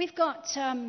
we've got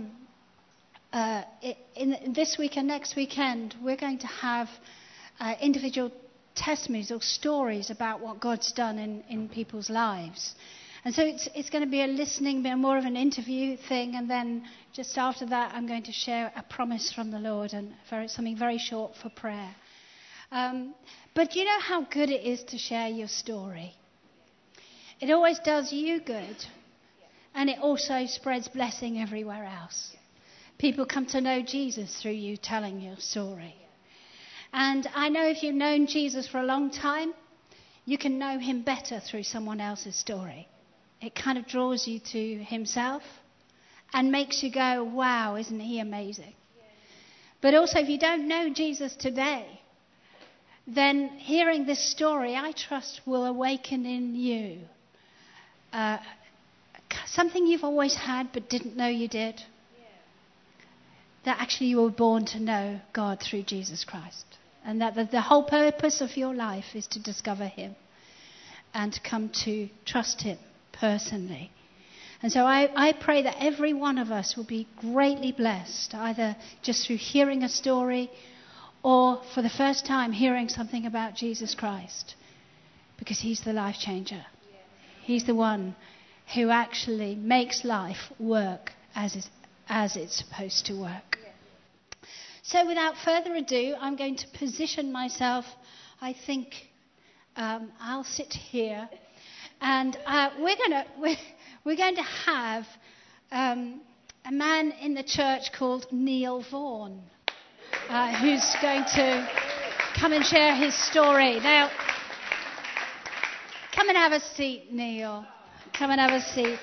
in this week and next weekend, we're going to have individual testimonies or stories about what God's done in people's lives. And so it's going to be a listening, more of an interview thing, and then just after that I'm going to share a promise from the Lord and something very short for prayer. But you know how good it is to share your story. It always does you good, and it also spreads blessing everywhere else. People come to know Jesus through you telling your story. And I know if you've known Jesus for a long time, you can know him better through someone else's story. It kind of draws you to himself and makes you go, wow, isn't he amazing? But also, if you don't know Jesus today, then hearing this story, I trust, will awaken in you something you've always had but didn't know you did. That actually you were born to know God through Jesus Christ. And that the whole purpose of your life is to discover him and to come to trust him personally. And so I pray that every one of us will be greatly blessed, either just through hearing a story or for the first time hearing something about Jesus Christ, because he's the life changer. He's the one who actually makes life work as it's supposed to work. So without further ado, I'm going to position myself. I think I'll sit here, and we're going to have a man in the church called Neil Vaughan, who's going to come and share his story. Now, come and have a seat, Neil. Come and have a seat.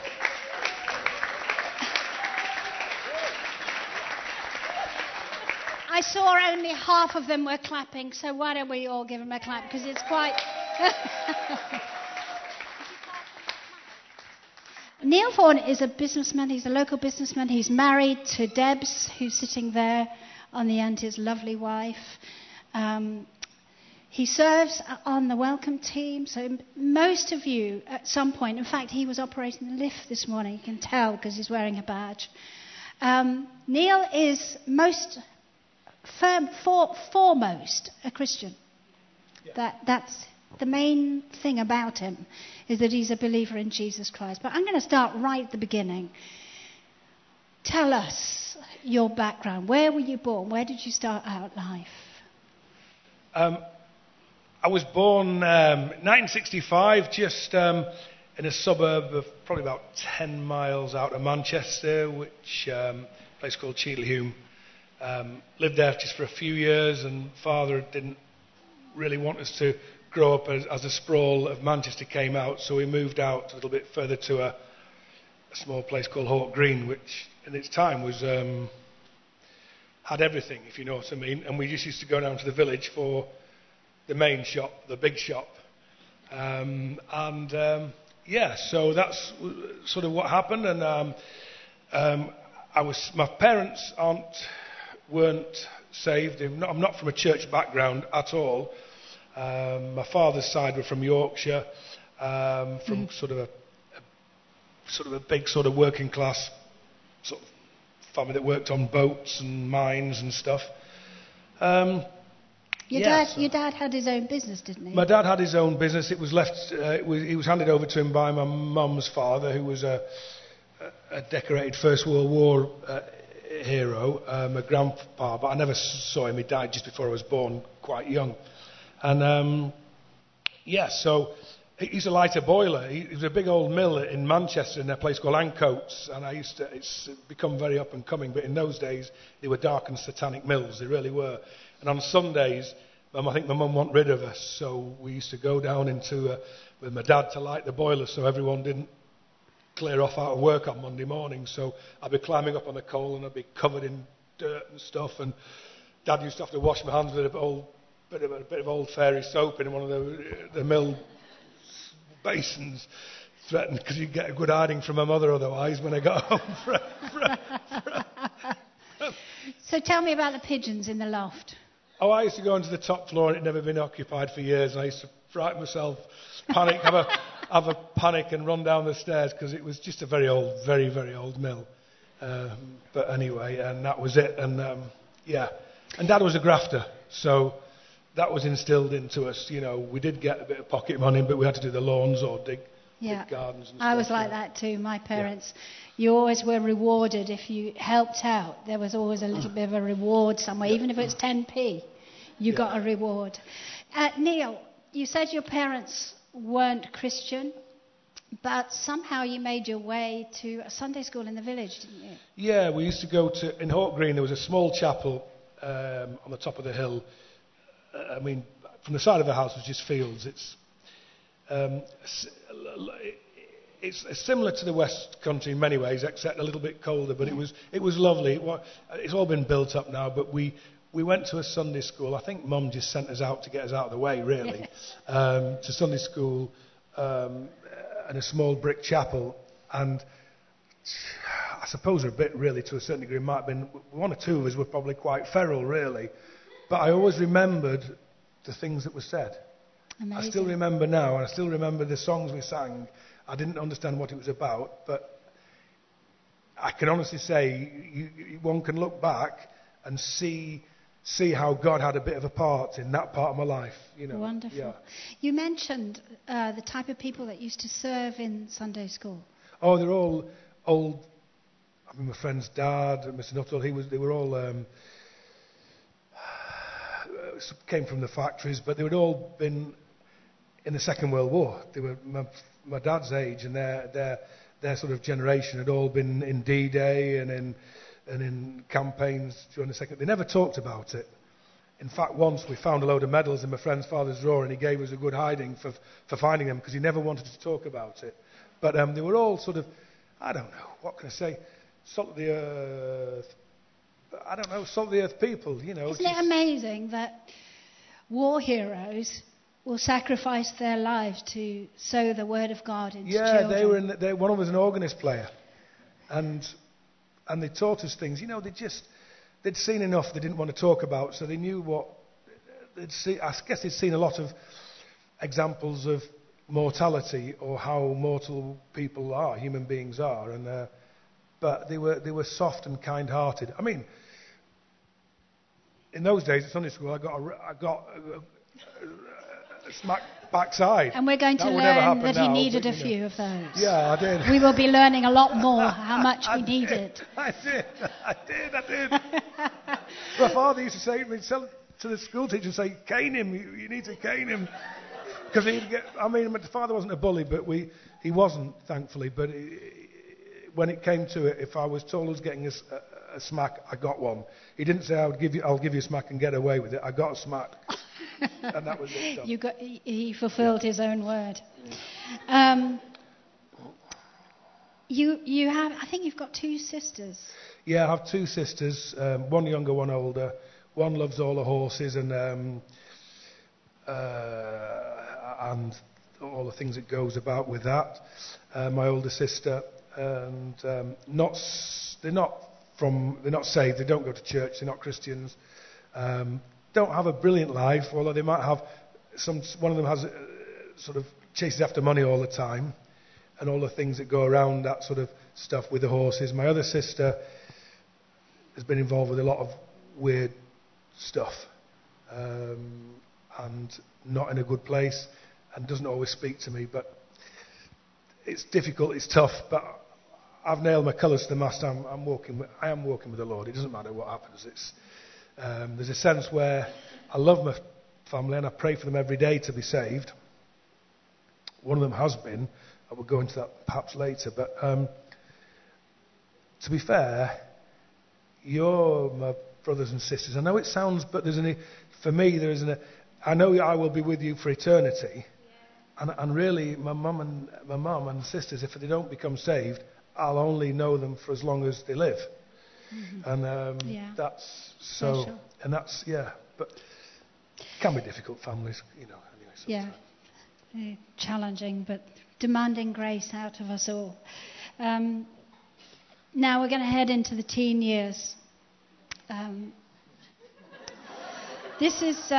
I saw only half of them were clapping, so why don't we all give him a clap? Because it's quite... Neil Vaughan is a businessman. He's a local businessman. He's married to Debs, who's sitting there on the end, his lovely wife. He serves on the welcome team. So most of you, at some point... In fact, he was operating the lift this morning. You can tell because he's wearing a badge. Neil is foremost a Christian. Yeah. That's the main thing about him, is that he's a believer in Jesus Christ. But I'm going to start right at the beginning. Tell us your background. Where were you born? Where did you start out life? I was born 1965, just in a suburb of probably about 10 miles out of Manchester, which a place called Cheadlehume. Lived there just for a few years, and father didn't really want us to grow up as a sprawl of Manchester came out, so we moved out a little bit further to a small place called Hawk Green, which in its time was had everything, if you know what I mean, and we just used to go down to the village for the main shop, the big shop, so that's sort of what happened. And my parents weren't saved. I'm not from a church background at all. My father's side were from Yorkshire, from sort of a big sort of working class sort of family that worked on boats and mines and stuff. Your dad had his own business, didn't he? My dad had his own business. It was left. He was handed over to him by my mum's father, who was a decorated First World War hero, my grandpa, but I never saw him. He died just before I was born, quite young. And so he used to light a boiler. It was a big old mill in Manchester in a place called Ancoats, and it's become very up and coming, but in those days they were dark and satanic mills, they really were. And on Sundays, I think my mum wanted rid of us, so we used to go down with my dad to light the boiler so everyone didn't clear off out of work on Monday morning. So I'd be climbing up on the coal and I'd be covered in dirt and stuff, and Dad used to have to wash my hands with a bit of old fairy soap in one of the mill basins, threatened because you'd get a good hiding from my mother otherwise when I got home. So tell me about the pigeons in the loft. Oh, I used to go into the top floor and it had never been occupied for years, and I used to frighten myself, have a panic and run down the stairs because it was just a very, very old mill. But anyway, and that was it. And yeah, and Dad was a grafter, so that was instilled into us. You know, we did get a bit of pocket money, but we had to do the lawns or dig gardens and stuff. I was like that too. My parents, you always were rewarded if you helped out. There was always a little bit of a reward somewhere, even if it was 10p, you got a reward. Neil, you said your parents weren't Christian, but somehow you made your way to a Sunday school in the village, didn't you? Yeah, we used to go to, in Hawk Green, there was a small chapel on the top of the hill. I mean, from the side of the house was just fields. It's similar to the West Country in many ways, except a little bit colder. But it was lovely. It's all been built up now. But we went to a Sunday school. I think Mum just sent us out to get us out of the way, really, to Sunday school and a small brick chapel. And I suppose a bit, really, to a certain degree, might have been one or two of us were probably quite feral, really. But I always remembered the things that were said. Amazing. I still remember now, and I still remember the songs we sang. I didn't understand what it was about, but I can honestly say one can look back and see how God had a bit of a part in that part of my life. You know. Wonderful. Yeah. You mentioned the type of people that used to serve in Sunday school. Oh, they're all old. I mean, my friend's dad, Mr. Nuttall, they were all came from the factories, but they had all been in the Second World War. They were my dad's age, and their sort of generation had all been in D-Day and in campaigns during the Second. They never talked about it. In fact, once we found a load of medals in my friend's father's drawer, and he gave us a good hiding for finding them because he never wanted to talk about it. But they were all sort of, I don't know, what can I say, salt of the earth. I don't know, salt of the earth people, you know. Isn't it amazing that war heroes will sacrifice their lives to sow the word of God into children? Yeah, one of them was an organist player, and they taught us things. You know, they'd seen enough they didn't want to talk about, so they knew what they'd see. I guess they'd seen a lot of examples of mortality or how mortal people are, human beings are, and but they were soft and kind-hearted. I mean, in those days at Sunday school, I got a smack backside. And we're going to learn that he needed a few of those. Yeah, I did. We will be learning a lot more how much he needed. I did. My father used to say to the school teacher, say, cane him, you need to cane him. Because my father wasn't a bully, but he wasn't, thankfully. But when it came to it, if I was told I was getting a smack, I got one. He didn't say, I'll give you a smack and get away with it. I got a smack. And that was it. He fulfilled his own word. You have, I think you've got two sisters. Yeah, I have two sisters, one younger, one older. One loves all the horses and all the things that goes about with that. My older sister, and they're not saved. They don't go to church. They're not Christians. Don't have a brilliant life, although they might have one of them has sort of chases after money all the time, and all the things that go around that sort of stuff with the horses. My other sister has been involved with a lot of weird stuff, and not in a good place, and doesn't always speak to me. But it's difficult. It's tough. But I've nailed my colours to the mast. I am walking with the Lord. It doesn't matter what happens. There's a sense where I love my family and I pray for them every day to be saved. One of them has been. I will go into that perhaps later. But to be fair, you're my brothers and sisters. I know it sounds, but for me, I know I will be with you for eternity. Yeah. And really, my mum and sisters, if they don't become saved, I'll only know them for as long as they live. Mm-hmm. And that's so, special. And that's, but it can be difficult, families, you know. Anyway, very challenging, but demanding grace out of us all. Now we're going to head into the teen years. This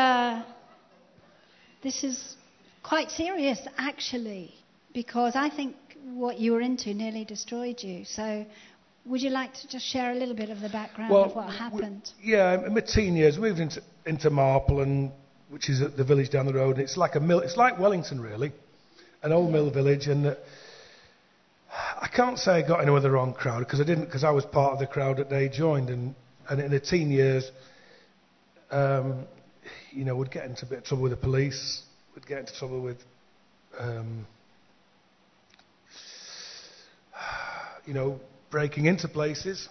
is quite serious, actually, because I think what you were into nearly destroyed you. So Would you like to just share a little bit of the background Well, of what happened? in my teen years, moved into Marple, which is the village down the road. It's like a mill. It's like Wellington, really, an old mill village. And I can't say I got in with the wrong crowd, because I didn't, because I was part of the crowd that they joined. And in the teen years, would get into a bit of trouble with the police. Would get into trouble with, breaking into places,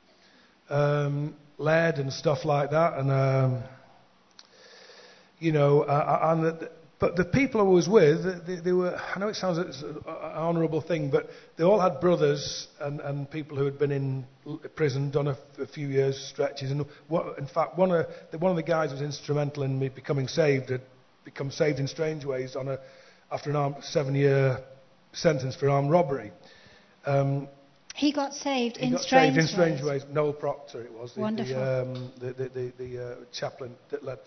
lead and stuff like that, and but the people I was with, they were. I know it sounds like an honourable thing, but they all had brothers and people who had been in prison, done a few years stretches, and in fact, one of the guys who was instrumental in me becoming saved had become saved in strange ways after an 7-year sentence for armed robbery. He got saved in strange ways. Noel Proctor, it was. Wonderful. The chaplain that led.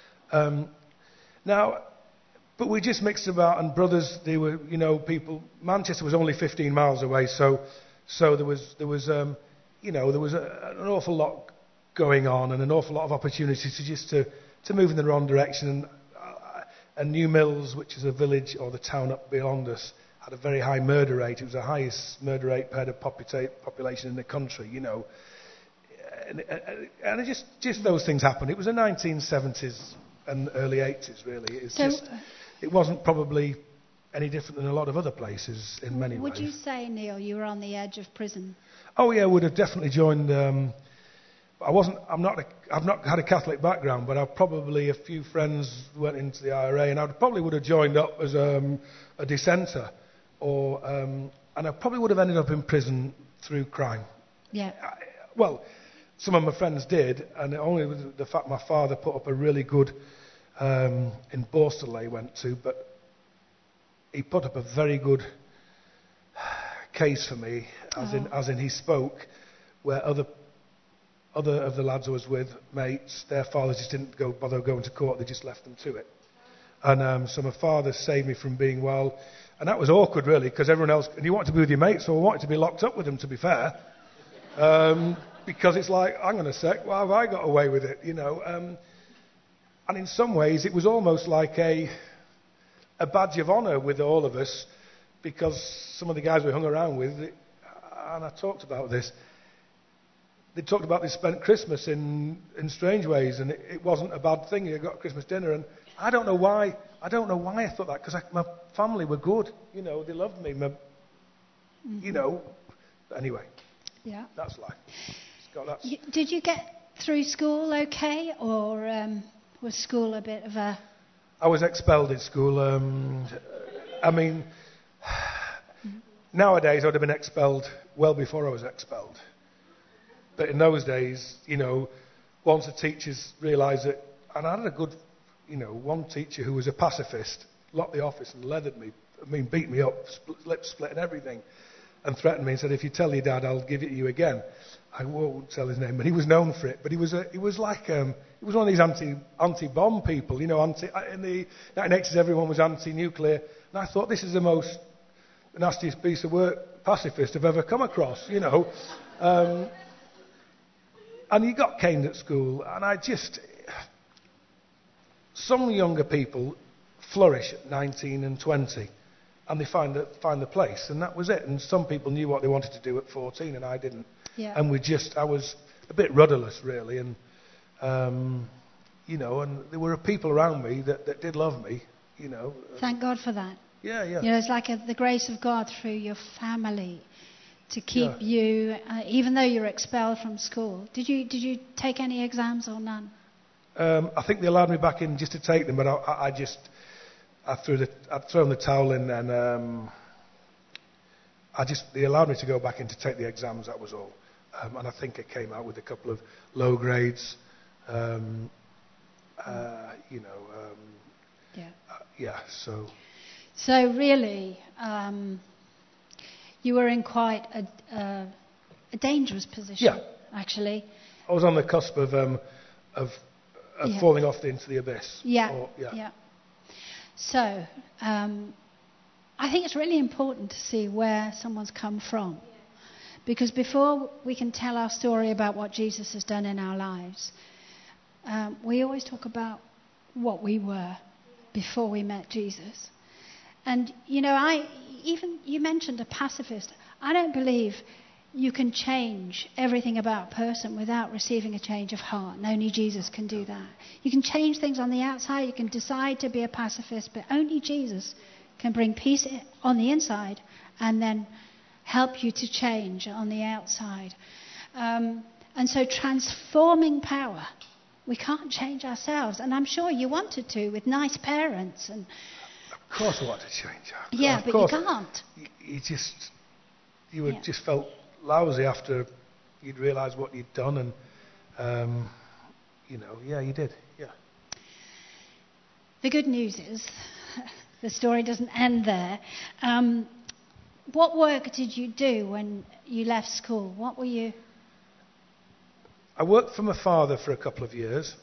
But we just mixed about, and brothers, they were, people. Manchester was only 15 miles away, so there was an awful lot going on, and an awful lot of opportunities to move in the wrong direction. And New Mills, which is a village or the town up beyond us, had a very high murder rate. It was the highest murder rate per head of population in the country, And it just those things happened. It was the 1970s and early 80s, really. It wasn't probably any different than a lot of other places in many ways. Would you say, Neil, you were on the edge of prison? Oh yeah, I would have definitely joined. I've not had a Catholic background, but I've probably a few friends went into the IRA, and I probably would have joined up as a dissenter. And I probably would have ended up in prison through crime. Yeah. Some of my friends did, and only with the fact my father put up a really good, in Borstal he went to, but he put up a very good case for me, as in he spoke, where other of the lads I was with, mates, their fathers just didn't bother going to court, they just left them to it. And so my father saved me from being and that was awkward, really, because everyone else, and you wanted to be with your mates, so I wanted to be locked up with them, to be fair. Because it's like, hang on a sec, why have I got away with it, And in some ways, it was almost like a badge of honour with all of us, because some of the guys we hung around with, and I talked about this, they talked about they spent Christmas in strange ways, and it wasn't a bad thing. You got Christmas dinner, and I don't know why I thought that, because my family were good, they loved me. Anyway, yeah, that's life. Did you get through school okay, or was school a bit of a... I was expelled in school. Nowadays I would have been expelled well before I was expelled. But in those days, once the teachers realised it, and I had a good, one teacher who was a pacifist, locked the office and leathered me, beat me up, lip split and everything, and threatened me and said, if you tell your dad, I'll give it to you again. I won't tell his name, but he was known for it. But he was one of these anti-bomb people, in the 1980s everyone was anti-nuclear, and I thought, this is the most nastiest piece of work pacifist I've ever come across, And he got caned at school, and some younger people flourish at 19 and 20, and they find the place, and that was it. And some people knew what they wanted to do at 14, and I didn't. Yeah. And I was a bit rudderless, really, and and there were people around me that did love me, Thank God for that. Yeah. It's like the grace of God through your family to keep you, even though you were expelled from school. Did you take any exams or none? I think they allowed me back in just to take them, but I'd thrown the towel in, and they allowed me to go back in to take the exams. That was all, and I think I came out with a couple of low grades. So really, you were in quite a dangerous position, actually. I was on the cusp of falling off into the abyss. Yeah. So, I think it's really important to see where someone's come from, Because before we can tell our story about what Jesus has done in our lives, we always talk about what we were before we met Jesus. And, you mentioned a pacifist. I don't believe you can change everything about a person without receiving a change of heart. And only Jesus can do that. You can change things on the outside. You can decide to be a pacifist, but only Jesus can bring peace on the inside and then help you to change on the outside. And so transforming power, we can't change ourselves. And I'm sure you wanted to with nice parents. And of course I want to change. Yeah, but you can't. You just felt lousy after you'd realised what you'd done, and you did. Yeah. The good news is, the story doesn't end there. What work did you do when you left school? What were you? I worked for my father for a couple of years,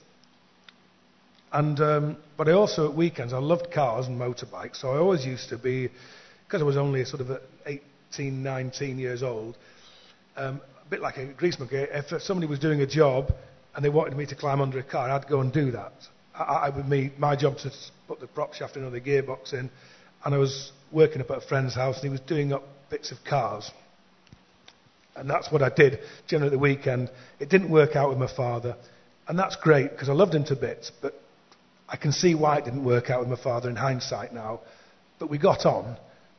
and but I also at weekends I loved cars and motorbikes, so I always used to be, because I was only sort of 18, 19 years old. A bit like a grease monkey. If somebody was doing a job and they wanted me to climb under a car, I'd go and do that. My job to put the prop shaft in or the gearbox in, and I was working up at a friend's house and he was doing up bits of cars. And that's what I did generally at the weekend. It didn't work out with my father, and that's great because I loved him to bits, but I can see why it didn't work out with my father in hindsight now. But we got on,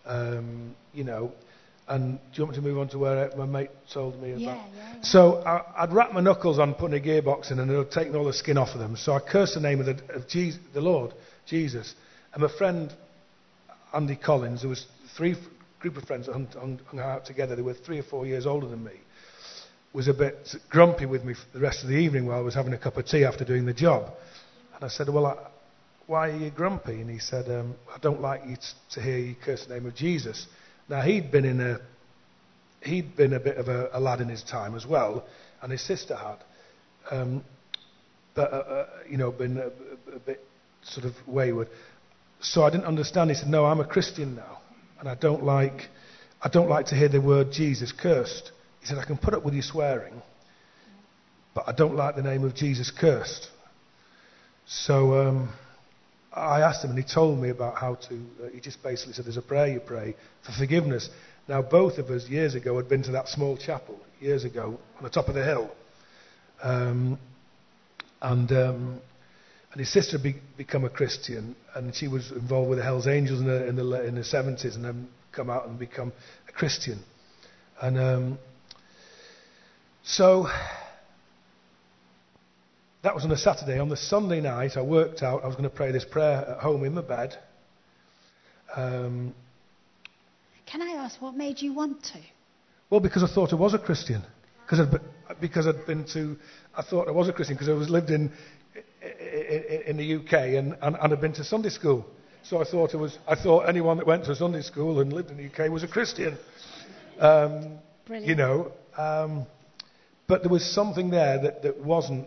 And do you want me to move on to where my mate told me about? Yeah. So I'd wrap my knuckles on putting a gearbox in and it would take all the skin off of them. So I cursed the name of the Lord, Jesus. And my friend Andy Collins, there was group of friends that hung out together. They were 3 or 4 years older than me. Was a bit grumpy with me for the rest of the evening while I was having a cup of tea after doing the job. And I said, well, why are you grumpy? And he said, I don't like you to hear you curse the name of Jesus. Now, he'd been a bit of a lad in his time as well, and his sister had, been a bit sort of wayward. So I didn't understand. He said, no, I'm a Christian now, and I don't like to hear the word Jesus cursed. He said, I can put up with you swearing, but I don't like the name of Jesus cursed. So I asked him, and he told me about how to. He just basically said, there's a prayer you pray for forgiveness. Now, both of us years ago had been to that small chapel years ago on the top of the hill, and his sister had become a Christian, and she was involved with the Hells Angels in the 70s, and then come out and become a Christian, and so. That was on a Saturday. On the Sunday night, I worked out I was going to pray this prayer at home in my bed. Can I ask, what made you want to? Well, because I thought I was a Christian. Because I'd been to... I thought I was a Christian because I lived in the UK and I'd been to Sunday school. So I thought anyone that went to Sunday school and lived in the UK was a Christian. Brilliant. But there was something there that wasn't...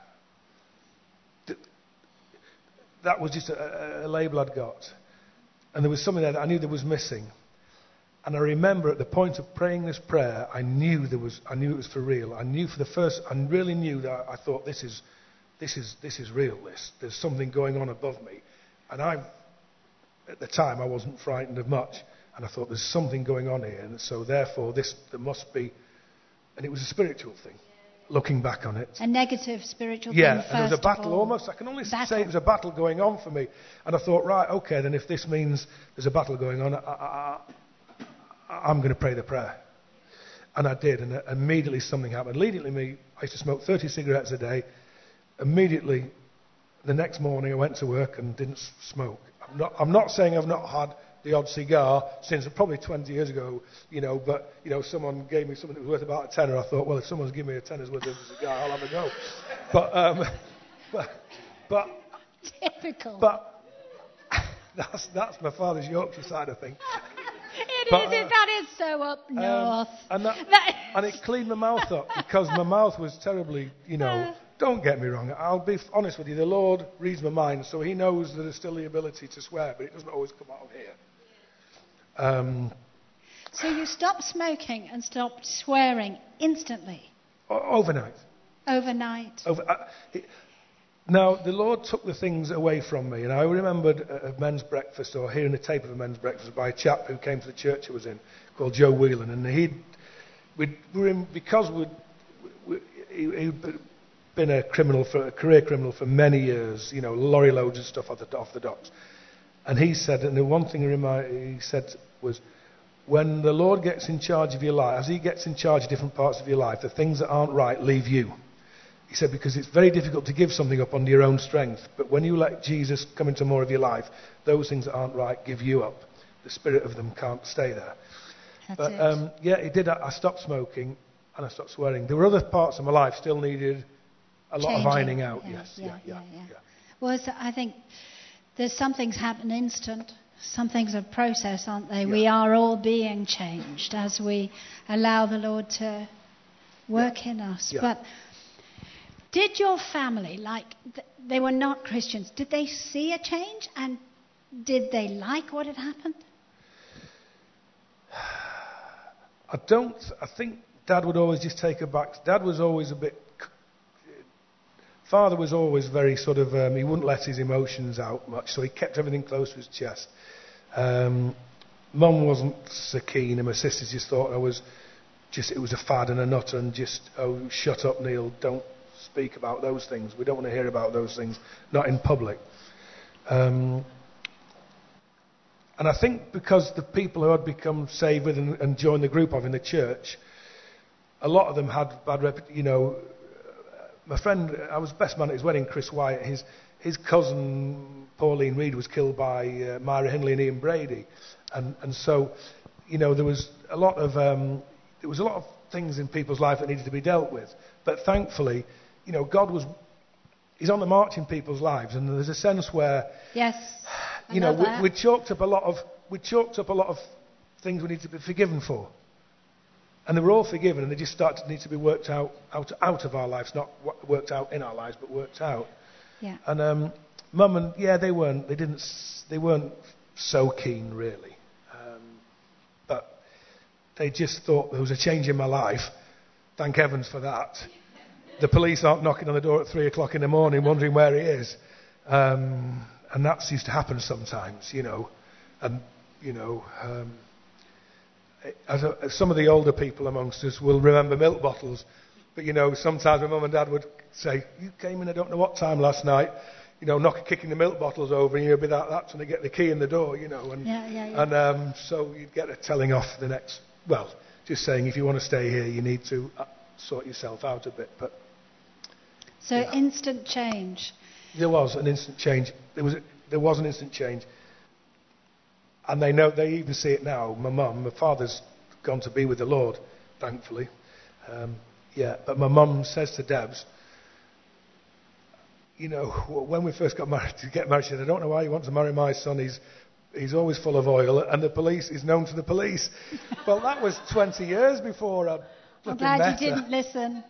That was just a label I'd got. And there was something there that I knew there was missing. And I remember at the point of praying this prayer, I knew it was for real. I really knew that I thought this is real. There's something going on above me. And at the time, I wasn't frightened of much. And I thought there's something going on here. And so therefore, there must be, and it was a spiritual thing. Looking back on it. A negative spiritual thing. Yeah, and there was a battle almost. I can only say it was a battle going on for me. And I thought, right, okay, then if this means there's a battle going on, I'm going to pray the prayer. And I did, and immediately something happened. Immediately, I used to smoke 30 cigarettes a day. Immediately, the next morning, I went to work and didn't smoke. I'm not saying I've not had the odd cigar since probably 20 years ago, but, someone gave me something that was worth about a tenner. I thought, well, if someone's giving me a tenner's worth of a cigar, I'll have a go. But typical. But that's my father's Yorkshire side, I think. That is so up north. And it cleaned my mouth up because my mouth was terribly, Don't get me wrong. I'll be honest with you. The Lord reads my mind, so He knows that there's still the ability to swear, but it doesn't always come out of here. So you stopped smoking and stopped swearing instantly, Overnight. overnight. Now, the Lord took the things away from me, and I remembered a men's breakfast, or hearing a tape of a men's breakfast by a chap who came to the church I was in, called Joe Whelan, and he'd been a career criminal for many years, lorry loads of stuff off the docks. And he said, and the one thing he said was, when the Lord gets in charge of your life, as he gets in charge of different parts of your life, the things that aren't right leave you. He said, because it's very difficult to give something up under your own strength, but when you let Jesus come into more of your life, those things that aren't right give you up. The spirit of them can't stay there. That's it. It did. I stopped smoking and I stopped swearing. There were other parts of my life still needed a lot of ironing out. Yeah. Well, I think there's some things happen instant. Some things are process, aren't they? Yeah. We are all being changed as we allow the Lord to work in us. Yeah. But did your family, they were not Christians, did they see a change? And did they like what had happened? I think Dad would always just take her back. Dad was always Father was always very sort of, he wouldn't let his emotions out much, so he kept everything close to his chest. Mum wasn't so keen, and my sisters just thought it was a fad and a nutter, and shut up, Neil, don't speak about those things. We don't want to hear about those things, not in public. And I think because the people who had become saved with and joined the group in the church, a lot of them had bad reputation. My friend, I was best man at his wedding, Chris Wyatt, his cousin Pauline Reed was killed by Myra Hindley and Ian Brady, and so there was a lot of things in people's life that needed to be dealt with. But thankfully, He's on the march in people's lives, and there's a sense where we chalked up a lot of things we need to be forgiven for. And they were all forgiven, and they just started to need to be worked out of our lives, not worked out in our lives, but worked out. Yeah. And Mum and they weren't so keen really, but they just thought there was a change in my life. Thank heavens for that. The police aren't knocking on the door at 3:00 in the morning, wondering where he is, and that used to happen sometimes, and some of the older people amongst us will remember milk bottles, but sometimes my mum and dad would say, "You came in I don't know what time last night," kicking the milk bottles over, and you'd be that trying to get the key in the door, and so you'd get a telling off the next. Well, just saying, if you want to stay here, you need to sort yourself out a bit. But instant change. There was an instant change. There was an instant change. And they even see it now. My father's gone to be with the Lord, thankfully. But my mum says to Debs, when we first got married, she said, "I don't know why you want to marry my son. He's always full of oil, and the police is known to the police." Well, that was 20 years before I I'm glad you didn't listen.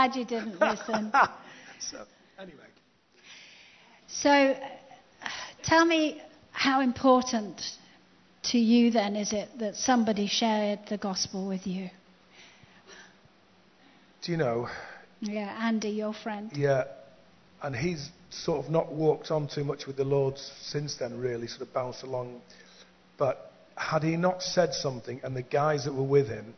So, anyway. So, tell me how important to you then is it that somebody shared the gospel with you? Do you know? Yeah, Andy, your friend. Yeah, and he's sort of not walked on too much with the Lord since then, really, sort of bounced along. But had he not said something, and the guys that were with him,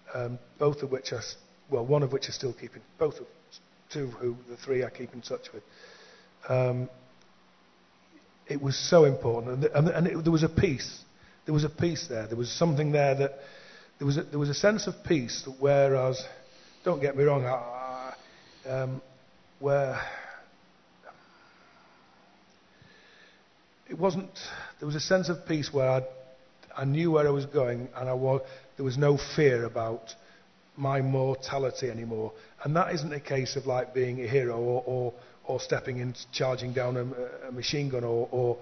one of which are still keeping, the three I keep in touch with, it was so important, and there was a peace. There was a peace there. There was something there that there was a sense of peace. Whereas, don't get me wrong, where it wasn't. There was a sense of peace where I knew where I was going, and there was no fear about my mortality anymore. And that isn't a case of like being a hero or stepping in, charging down a machine gun or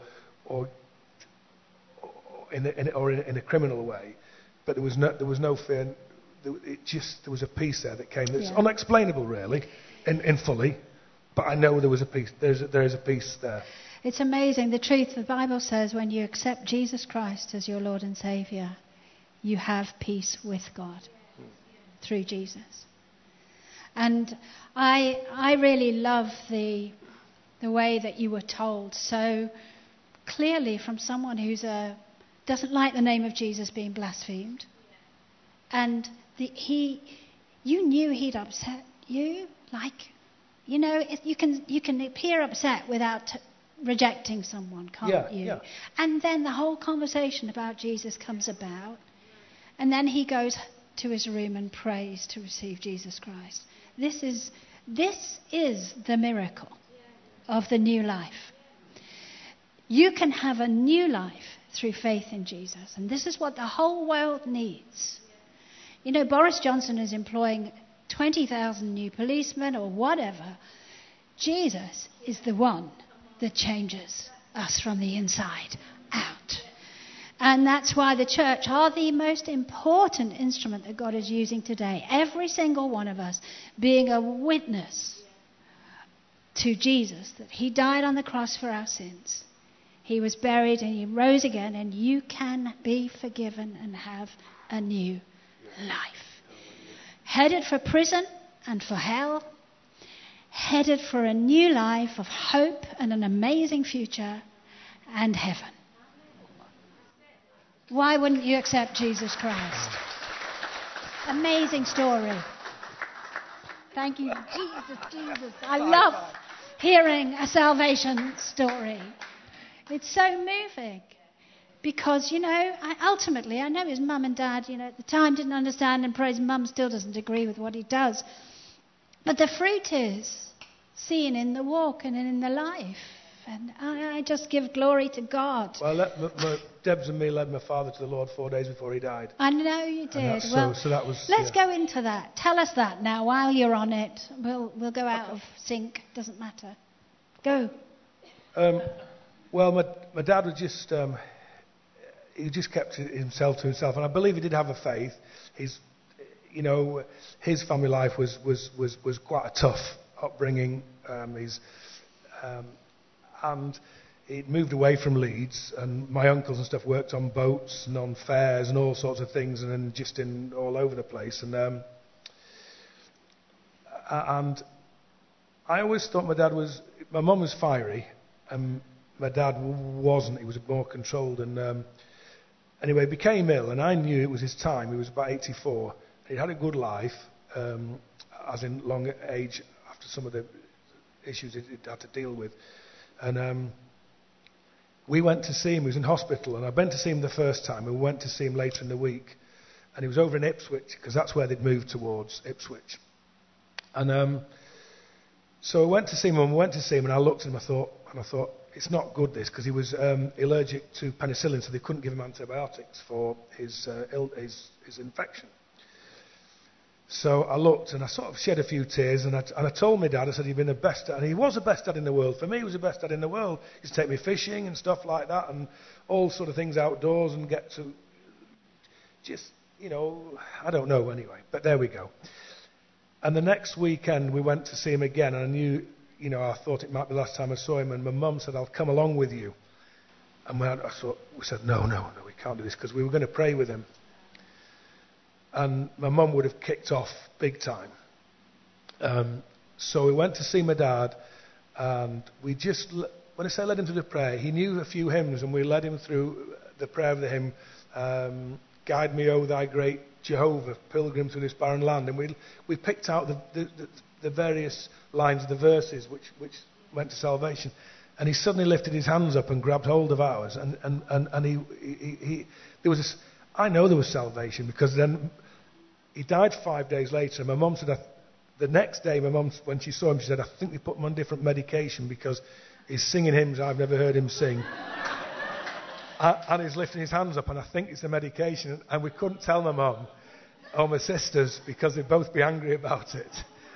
in a criminal way. But there was no fear. There was a peace there that came. That's unexplainable, really, in fully. But I know there was a peace. There is a peace there. It's amazing. The truth, the Bible says, when you accept Jesus Christ as your Lord and Saviour, you have peace with God through Jesus. And I really love the way that you were told so clearly from someone who's doesn't like the name of Jesus being blasphemed. And you knew he'd upset you. Like, you know, you can appear upset without rejecting someone, can't you? Yeah. And then the whole conversation about Jesus comes about. And then he goes to his room and prays to receive Jesus Christ. This is the miracle of the new life. You can have a new life through faith in Jesus. And this is what the whole world needs. You know, Boris Johnson is employing 20,000 new policemen or whatever. Jesus is the one that changes us from the inside out. And that's why the church are the most important instrument that God is using today. Every single one of us being a witness to Jesus, that he died on the cross for our sins. He was buried and he rose again, and you can be forgiven and have a new life. Headed for prison and for hell, headed for a new life of hope and an amazing future and heaven. Why wouldn't you accept Jesus Christ? Amazing story. Thank you, Jesus. I love hearing a salvation story. It's so moving. Because, you know, ultimately, I know his mum and dad, you know, at the time didn't understand, and praise mum still doesn't agree with what he does. But the fruit is seen in the walk and in the life. And I just give glory to God. Well, Debs and me led my father to the Lord 4 days before he died. I know you did. Well, so that was, let's go into that. Tell us that now while you're on it. We'll go out of sync. Doesn't matter. Go. Well, my dad was just... he just kept himself to himself, and I believe he did have a faith. His family life was quite a tough upbringing. And he'd moved away from Leeds, and my uncles and stuff worked on boats and on fairs and all sorts of things, and then just in all over the place. And I always thought my mum was fiery, and my dad wasn't. He was more controlled, and anyway, he became ill, and I knew it was his time. He was about 84. He'd had a good life, as in long age after some of the issues he'd had to deal with. And we went to see him. He was in hospital, and I went to see him the first time, and we went to see him later in the week. And he was over in Ipswich, because that's where they'd moved towards, Ipswich. And so I went to see him, and I looked at him, and I thought, it's not good, this, because he was allergic to penicillin, so they couldn't give him antibiotics for his infection. So I looked, and I sort of shed a few tears, and I told my dad, I said, you've been the best dad. And he was the best dad in the world. For me, he was the best dad in the world. He used to take me fishing and stuff like that, and all sort of things outdoors, and get to just, I don't know anyway. But there we go. And the next weekend, we went to see him again, and I knew, I thought it might be the last time I saw him, and my mum said, I'll come along with you. And we said, no, we can't do this, because we were going to pray with him. And my mum would have kicked off big time. So we went to see my dad, and we just, when I say led him through the prayer, he knew a few hymns, and we led him through the prayer of the hymn, Guide me, O thy great Jehovah, pilgrim through this barren land. And we picked out the various lines of the verses which went to salvation. And he suddenly lifted his hands up and grabbed hold of ours. And he there was this, I know there was salvation, because then he died 5 days later. And my mum said, the next day, my mum, when she saw him, she said, I think we put him on different medication, because he's singing hymns I've never heard him sing. And he's lifting his hands up, and I think it's the medication. And we couldn't tell my mum or my sisters, because they'd both be angry about it.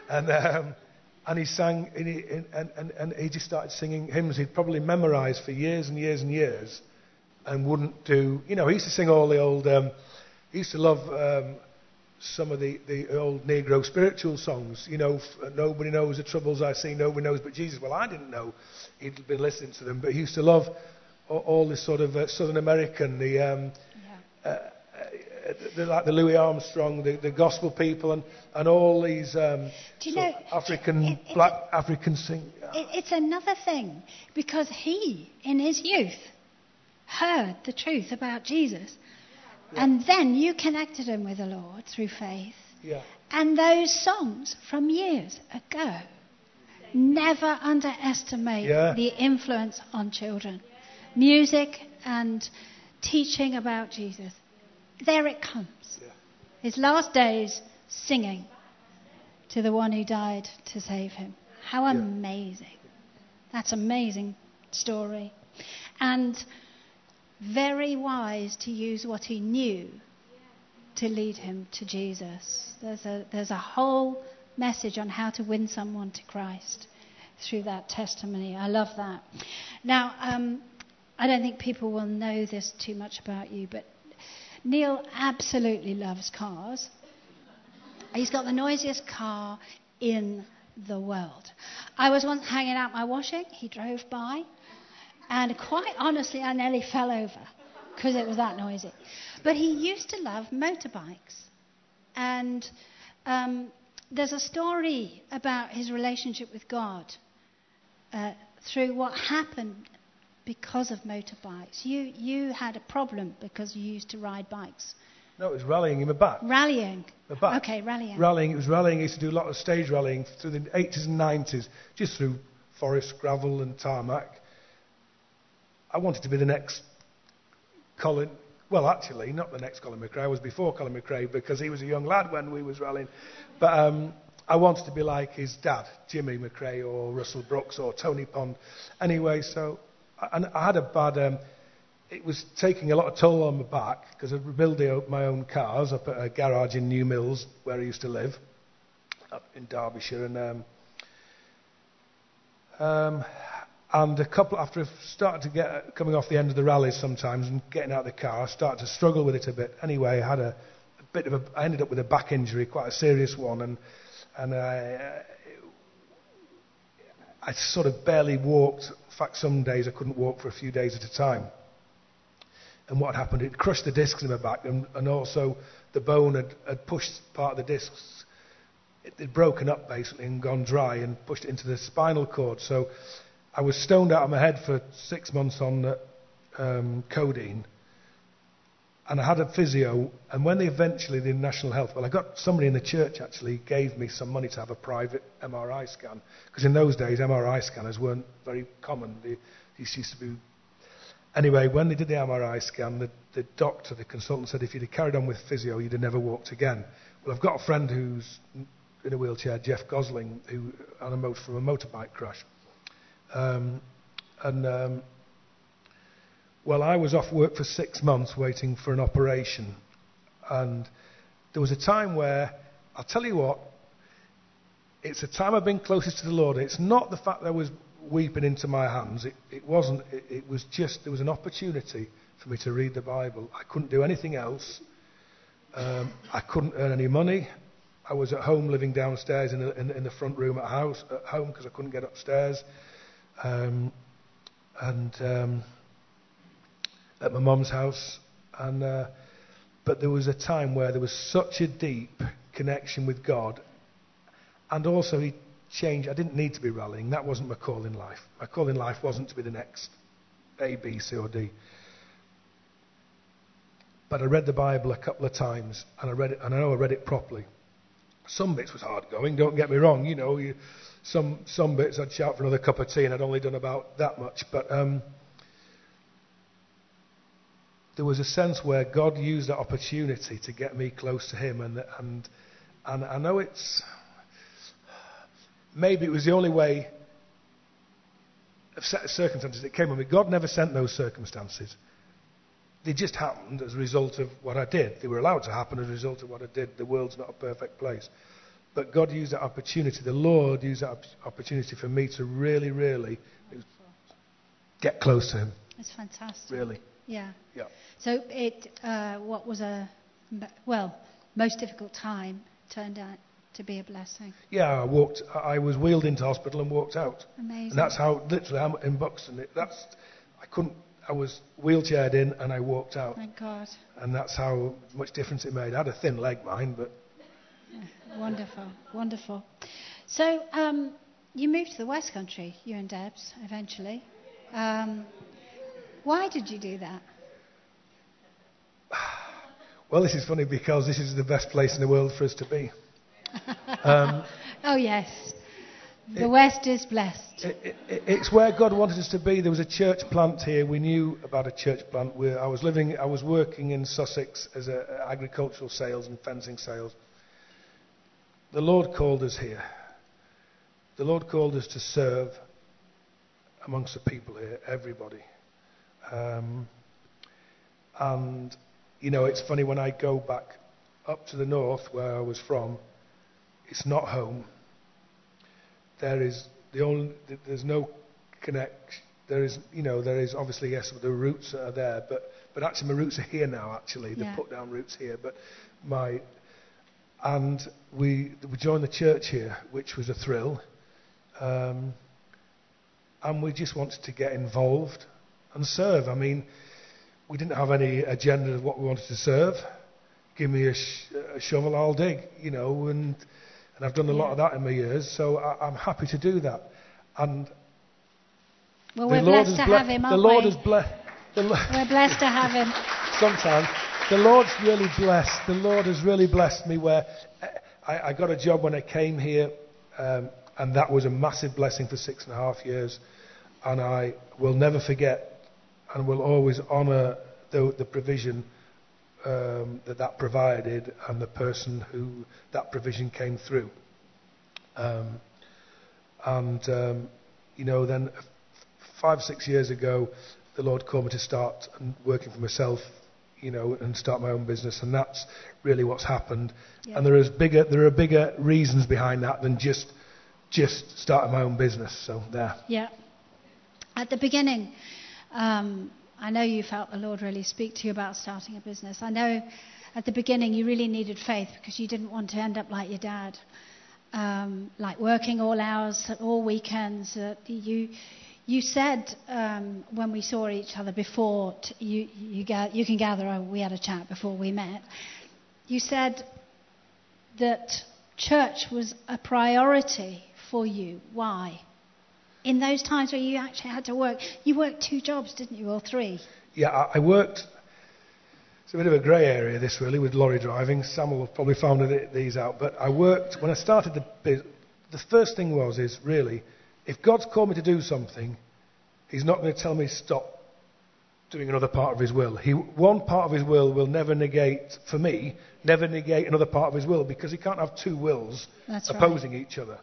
And he sang, and he just started singing hymns he'd probably memorised for years and years and years, and wouldn't do. He used to sing all the old. He used to love some of the old Negro spiritual songs. Nobody knows the troubles I see, nobody knows but Jesus. Well, I didn't know he'd been listening to them, but he used to love all this sort of Southern American, like the Louis Armstrong, the gospel people, and all these Do you know, black African sing. It's another thing, because he, in his youth, heard the truth about Jesus. Yeah. And then you connected him with the Lord through faith. Yeah. And those songs from years ago, never underestimate the influence on children. Music and teaching about Jesus. There it comes. Yeah. His last days singing to the one who died to save him. How amazing. That's an amazing story. And very wise to use what he knew to lead him to Jesus. There's a whole message on how to win someone to Christ through that testimony. I love that. Now, I don't think people will know this too much about you, but Neil absolutely loves cars. He's got the noisiest car in the world. I was once hanging out my washing. He drove by. And quite honestly, I nearly fell over because it was that noisy. But he used to love motorbikes. And there's a story about his relationship with God through what happened because of motorbikes. You had a problem because you used to ride bikes. No, it was rallying in the back. Rallying. The back. Okay, rallying. Rallying. It was rallying. I used to do a lot of stage rallying through the 80s and 90s, just through forest, gravel and tarmac. I wanted to be the next Colin. Well, actually, not the next Colin McRae. I was before Colin McRae because he was a young lad when we was rallying. But I wanted to be like his dad, Jimmy McRae or Russell Brooks or Tony Pond. Anyway, so I had a bad... it was taking a lot of toll on my back because I rebuilt my own cars up at a garage in New Mills where I used to live, up in Derbyshire. And a couple after I started to coming off the end of the rallies sometimes and getting out of the car, I started to struggle with it a bit. Anyway, I had I ended up with a back injury, quite a serious one, and I sort of barely walked. In fact, some days I couldn't walk for a few days at a time. And what happened, it crushed the discs in my back, and also the bone had pushed part of the discs. It had broken up basically and gone dry and pushed it into the spinal cord. So I was stoned out of my head for 6 months on codeine. And I had a physio, and when the National Health, I got somebody in the church actually gave me some money to have a private MRI scan, because in those days MRI scanners weren't very common. These used to be... Anyway, when they did the MRI scan, the doctor, the consultant said if you'd have carried on with physio, you'd have never walked again. Well, I've got a friend who's in a wheelchair, Jeff Gosling, who from a motorbike crash. Well, I was off work for 6 months waiting for an operation. And there was a time where, I'll tell you what, it's a time I've been closest to the Lord. It's not the fact that I was weeping into my hands. It wasn't. It was just, there was an opportunity for me to read the Bible. I couldn't do anything else. I couldn't earn any money. I was at home living downstairs in the front room at home because I couldn't get upstairs. At my mum's house, but there was a time where there was such a deep connection with God, and also He changed. I didn't need to be rallying. That wasn't my call in life. My call in life wasn't to be the next A, B, C, or D. But I read the Bible a couple of times, and I read it, and I know I read it properly. Some bits was hard going. Don't get me wrong. You know, some bits I'd shout for another cup of tea, and I'd only done about that much, but. There was a sense where God used that opportunity to get me close to Him, and I know it's maybe it was the only way of set of circumstances that came on me. God never sent those circumstances; they just happened as a result of what I did. They were allowed to happen as a result of what I did. The world's not a perfect place, but God used that opportunity. The Lord used that opportunity for me to really, really get close to Him. That's fantastic. Really. Yeah. Yeah. So what was most difficult time turned out to be a blessing. Yeah, I was wheeled into hospital and walked out. Amazing. And that's how, literally, I'm in Buxton. I was wheelchaired in and I walked out. Thank God. And that's how much difference it made. I had a thin leg, mine, but... Yeah, wonderful, wonderful. So you moved to the West Country, you and Debs, eventually. Why did you do that? Well, this is funny because this is the best place in the world for us to be. Oh, yes. The West is blessed. It's where God wanted us to be. There was a church plant here. We knew about a church plant. I was working in Sussex as agricultural sales and fencing sales. The Lord called us here. The Lord called us to serve amongst the people here, everybody. And, it's funny when I go back up to the north where I was from, it's not home. There's no connection. There is obviously, yes, the roots are there, but actually my roots are here now, actually. They've put down roots here. And we joined the church here, which was a thrill. And we just wanted to get involved and serve. I mean, we didn't have any agenda of what we wanted to serve. Give me a shovel, I'll dig, and I've done a lot of that in my years, so I'm happy to do that. And well, we're blessed to have him, aren't we? The Lord has blessed. We're blessed to have him. Sometimes. The Lord's really blessed. The Lord has really blessed me where I got a job when I came here, and that was a massive blessing for 6.5 years. And I will never forget and will always honour the provision that provided and the person who that provision came through. Then 5 or 6 years ago, the Lord called me to start working for myself, and start my own business, and that's really what's happened. Yeah. And there are bigger reasons behind that than just starting my own business. So there. Yeah. At the beginning, I know you felt the Lord really speak to you about starting a business. I know at the beginning you really needed faith because you didn't want to end up like your dad, like working all hours, all weekends. You said when we saw each other before, you can gather, we had a chat before we met, you said that church was a priority for you. Why? In those times where you actually had to work, you worked 2 jobs, didn't you, or 3? Yeah, I worked. It's a bit of a grey area, this really, with lorry driving. Sam will have probably found these out. But I worked, when I started the first thing is really, if God's called me to do something, He's not going to tell me to stop doing another part of His will. One part of His will never negate, for me, another part of His will, because He can't have 2 wills opposing each other.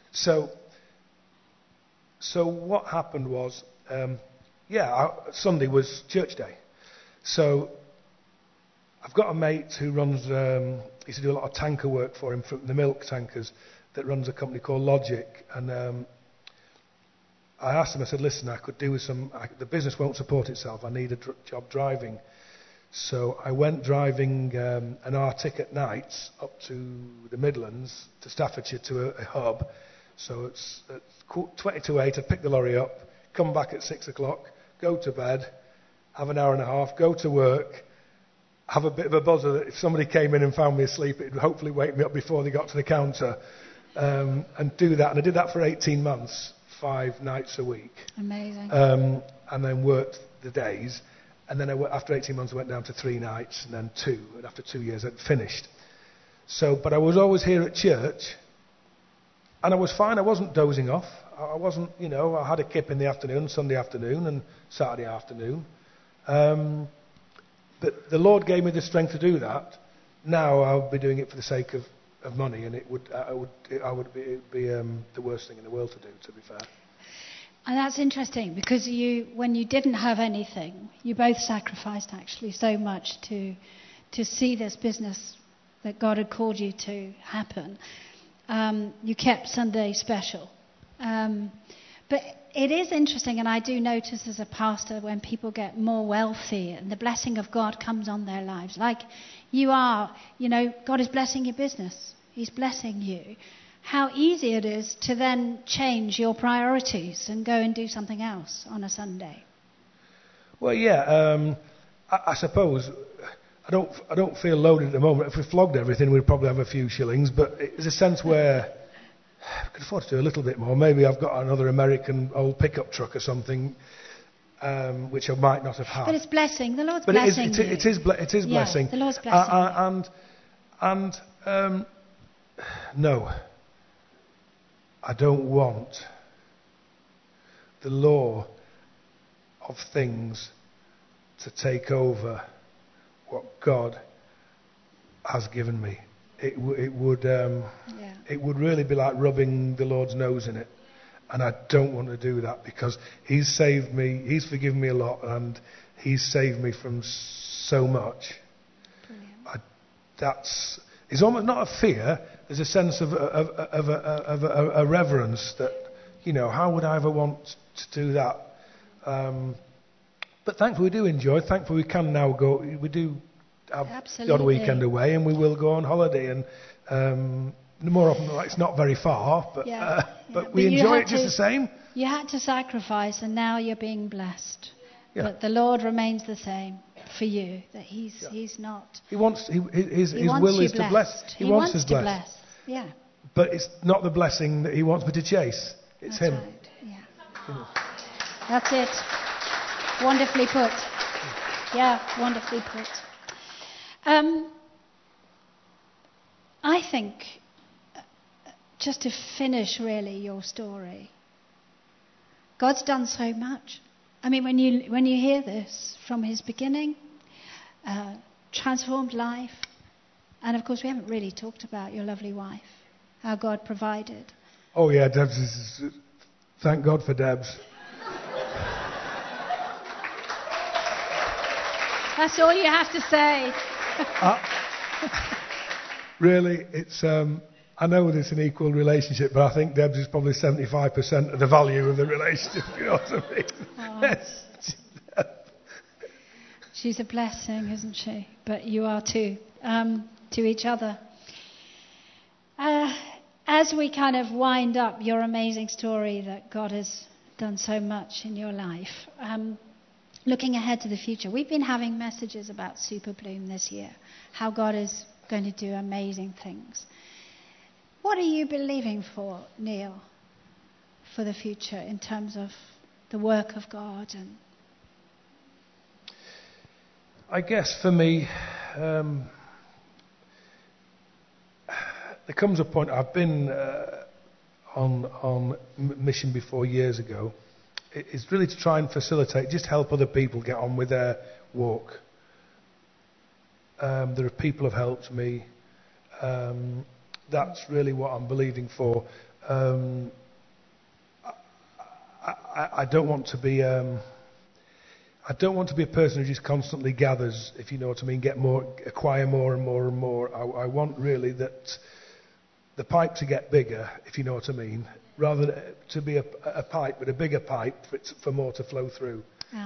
So what happened was, Sunday was church day. So I've got a mate who runs, he used to do a lot of tanker work for him, from the milk tankers, that runs a company called Logic. And I asked him, I said, listen, I could do with the business won't support itself. I need a job driving. So I went driving an Arctic at nights up to the Midlands, to Staffordshire, to a hub. So it's 20 to 8, I'd pick the lorry up, come back at 6 o'clock, go to bed, have an hour and a half, go to work, have a bit of a buzzer that if somebody came in and found me asleep, it would hopefully wake me up before they got to the counter, and do that. And I did that for 18 months, 5 nights a week. Amazing. And then worked the days. And then after 18 months, I went down to 3 nights, and then 2. And after 2 years, I'd finished. But I was always here at church. And I was fine. I wasn't dozing off. I wasn't, I had a kip in the afternoon, Sunday afternoon and Saturday afternoon. But the Lord gave me the strength to do that. Now I'll be doing it for the sake of money, and it would be the worst thing in the world to do, to be fair. And that's interesting because when you didn't have anything, you both sacrificed actually so much to see this business that God had called you to happen. You kept Sunday special. But it is interesting, and I do notice as a pastor when people get more wealthy and the blessing of God comes on their lives, like you are, God is blessing your business. He's blessing you. How easy it is to then change your priorities and go and do something else on a Sunday. Well, yeah. I suppose I don't feel loaded at the moment. If we flogged everything, we'd probably have a few shillings. But there's a sense where I could afford to do a little bit more. Maybe I've got another American old pickup truck or something, which I might not have had. But it's blessing. The Lord's blessing you. It is blessing. Yeah, the Lord's blessing you. No, I don't want the law of things to take over what God has given me. It would really be like rubbing the Lord's nose in it, and I don't want to do that because He's saved me, He's forgiven me a lot, and He's saved me from so much. It's almost not a fear. There's a sense of a reverence that, how would I ever want to do that? But thankfully we do enjoy. Thankfully we can now go. We do have the odd weekend away, and we will go on holiday. And more often than not, it's not very far, but we enjoy it just the same. You had to sacrifice, and now you're being blessed. Yeah. But the Lord remains the same for you. That He's not. His will is to bless. He wants us to blessed. bless. Yeah. But it's not the blessing that He wants me to chase. It's That's Him. Right. Yeah. That's it. Wonderfully put. Yeah, wonderfully put. I think, just to finish really your story, God's done so much. I mean, when you hear this from His beginning, transformed life, and of course we haven't really talked about your lovely wife, how God provided. Oh yeah, Debs. Thank God for Debs. That's all you have to say. Really, it's. I know it's an equal relationship, but I think Debs is probably 75% of the value of the relationship. You know what I mean? Oh. Yes. She's a blessing, isn't she? But you are too, to each other. As we kind of wind up your amazing story that God has done so much in your life, looking ahead to the future, we've been having messages about Super Bloom this year, how God is going to do amazing things. What are you believing for, Neil, for the future in terms of the work of God? And I guess for me, there comes a point. I've been on mission before years ago. It's really to try and facilitate, just help other people get on with their walk. There are people who have helped me. That's really what I'm believing for. I don't want to be. I don't want to be a person who just constantly gathers, if you know what I mean, acquire more and more and more. I want really that the pipe to get bigger, if you know what I mean, rather than to be a pipe, but a bigger pipe for more to flow through.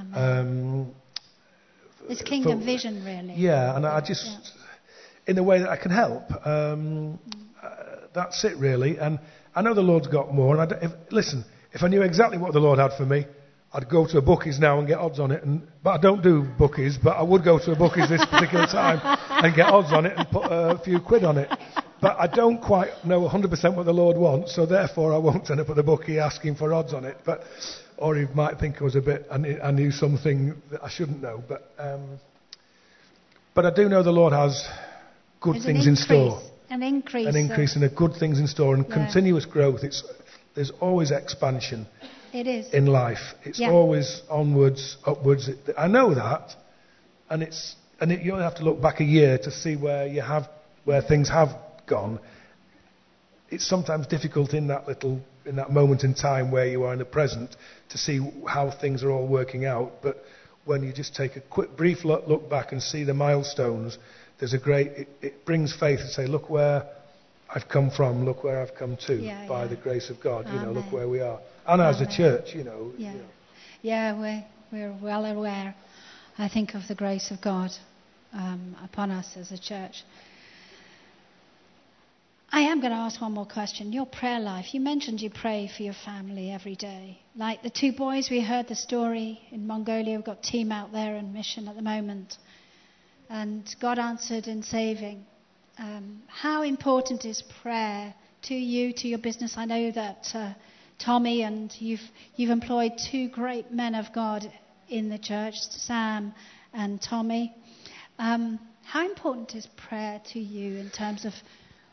It's kingdom vision, really. Yeah, and I just, in a way that I can help. That's it, really. And I know the Lord's got more. And if I knew exactly what the Lord had for me, I'd go to a bookies now and get odds on it. But I don't do bookies, but I would go to a bookies this particular time and get odds on it and put a few quid on it. But I don't quite know 100% what the Lord wants, so therefore I won't turn up at the bookie asking for odds on it. Or he might think I was I knew something that I shouldn't know. But I do know the Lord has good things in store. An increase in the good things in store and continuous growth. There's always expansion. It is. In life. It's always onwards, upwards. I know that. And you only have to look back a year to see where things have gone. It's sometimes difficult in that moment in time where you are in the present to see how things are all working out. But when you just take a quick, brief look back and see the milestones, it brings faith to say, look where I've come from, look where I've come to by the grace of God. Look where we are. And as a church, Yeah, we're well aware, I think, of the grace of God upon us as a church. I am going to ask one more question. Your prayer life. You mentioned you pray for your family every day. Like the 2 boys, we heard the story in Mongolia. We've got a team out there on mission at the moment. And God answered in saving. How important is prayer to you, to your business? I know that Tommy, and you've employed 2 great men of God in the church, Sam and Tommy. How important is prayer to you in terms of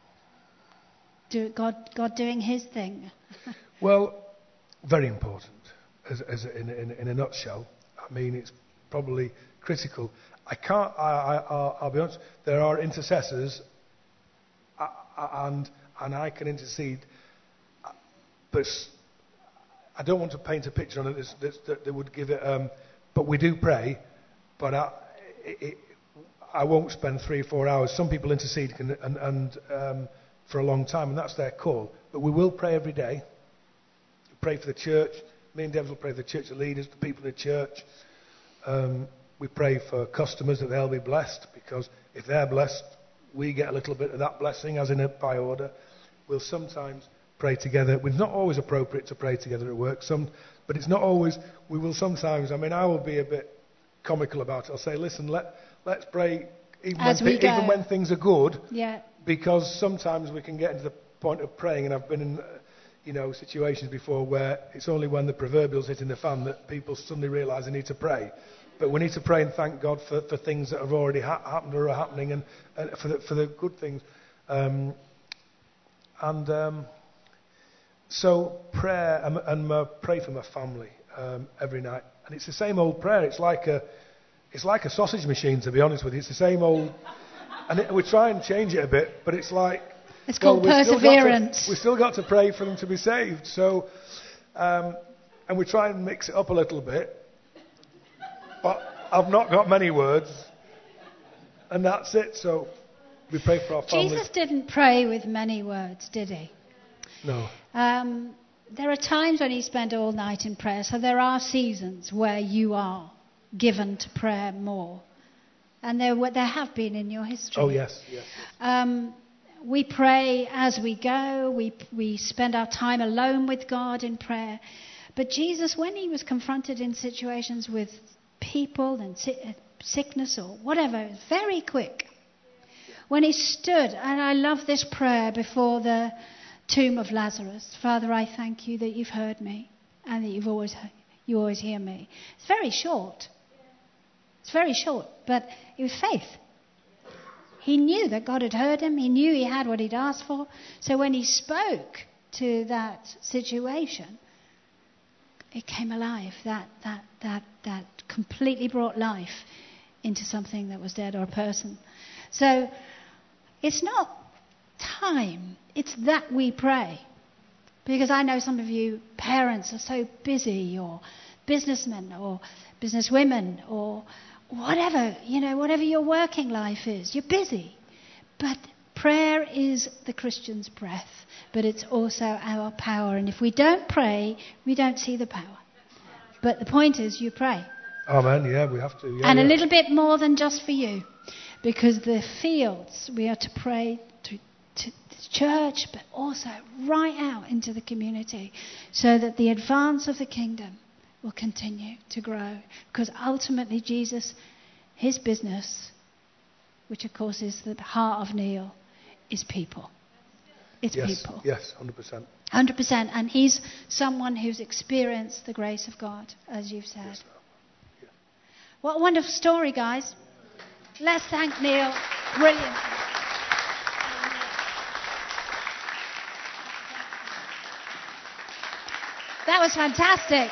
God doing his thing? Well, very important, as in a nutshell. I mean, it's probably critical. I'll be honest, there are intercessors, and I can intercede, but I don't want to paint a picture on it that they would give it, but we do pray, but I won't spend 3 or 4 hours. Some people intercede and for a long time, and that's their call. But we will pray every day. Pray for the church. Me and Debs will pray for the church, the leaders, the people in the church. We pray for customers that they'll be blessed, because if they're blessed, we get a little bit of that blessing, as in a by order. We'll sometimes pray together. It's not always appropriate to pray together at work, but it's not always. We will sometimes. I mean, I will be a bit comical about it. I'll say, listen, let's pray even when things are good. Yeah. Because sometimes we can get into the point of praying, and I've been in situations before where it's only when the proverbial's hitting the fan that people suddenly realise they need to pray. But we need to pray and thank God for things that have already happened or are happening, and for the good things. So prayer, and pray for my family every night, and it's the same old prayer. It's like a sausage machine, to be honest with you. It's the same old. And we try and change it a bit, but it's like... It's called perseverance. We've still got to pray for them to be saved. So, and we try and mix it up a little bit. But I've not got many words. And that's it. So we pray for our families. Jesus didn't pray with many words, did he? No. There are times when he spent all night in prayer. So there are seasons where you are given to prayer more. And there have been in your history. Oh, yes. We pray as we go. We spend our time alone with God in prayer. But Jesus, when he was confronted in situations with people and sickness or whatever, was very quick. When he stood, and I love this prayer before the tomb of Lazarus. Father, I thank you that you've heard me and that you always hear me. It's very short. It's very short, but it was faith. He knew that God had heard him. He knew he had what he'd asked for. So when he spoke to that situation, it came alive. That completely brought life into something that was dead, or a person. So it's not time. It's that we pray. Because I know some of you parents are so busy, or businessmen, or businesswomen, or whatever your working life is, you're busy. But prayer is the Christian's breath, but it's also our power. And if we don't pray, we don't see the power. But the point is, you pray. Amen. Yeah, we have to. A little bit more than just for you, because the fields, we are to pray to the church, but also right out into the community, so that the advance of the kingdom will continue to grow. Because ultimately Jesus, his business, which of course is the heart of Neil, is people. It's people. Yes, 100%. 100%. And he's someone who's experienced the grace of God, as you've said. Yes, yeah. What a wonderful story, guys. Let's thank Neil. Brilliant. That was fantastic.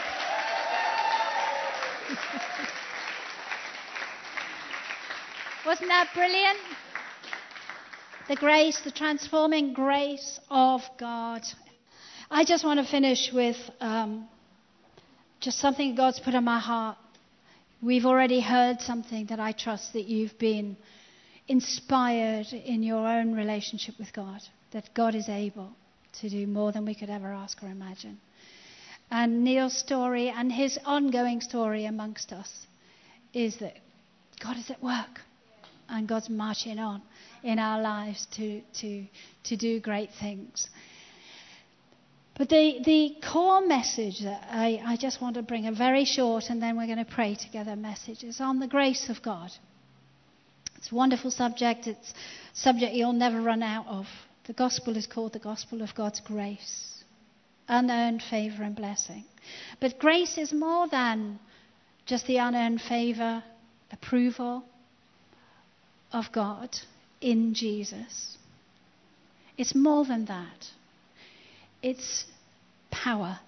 Wasn't that brilliant? The grace, the transforming grace of God. I just want to finish with just something God's put on my heart. We've already heard something that I trust that you've been inspired in your own relationship with God, that God is able to do more than we could ever ask or imagine. And Neil's story and his ongoing story amongst us is that God is at work and God's marching on. in our lives to do great things. But the core message that I just want to bring, a very short, and then we're going to pray together message, is on the grace of God. It's a wonderful subject. It's a subject you'll never run out of. The gospel is called the gospel of God's grace. Unearned favour and blessing. But grace is more than just the unearned favour, approval of God in Jesus. It's more than that. It's power.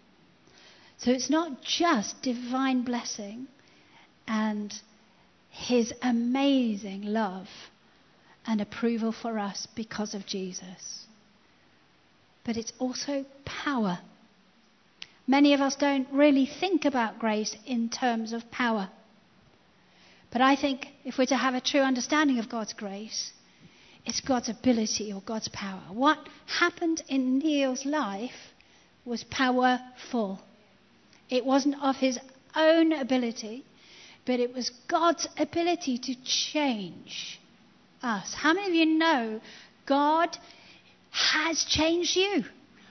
So it's not just divine blessing and his amazing love and approval for us because of Jesus, but it's also power. Many of us don't really think about grace in terms of power. But I think if we're to have a true understanding of God's grace, it's God's ability or God's power. What happened in Neil's life was powerful. It wasn't of his own ability, but it was God's ability to change us. How many of you know God has changed you?